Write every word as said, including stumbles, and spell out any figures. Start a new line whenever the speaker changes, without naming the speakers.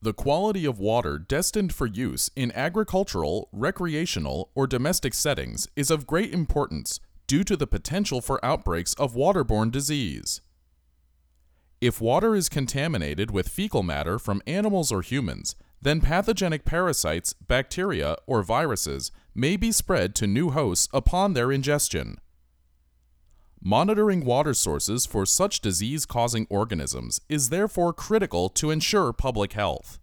The quality of water destined for use in agricultural, recreational, or domestic settings is of great importance due to the potential for outbreaks of waterborne disease. If water is contaminated with fecal matter from animals or humans, then pathogenic parasites, bacteria, or viruses may be spread to new hosts upon their ingestion. Monitoring water sources for such disease-causing organisms is therefore critical to ensure public health.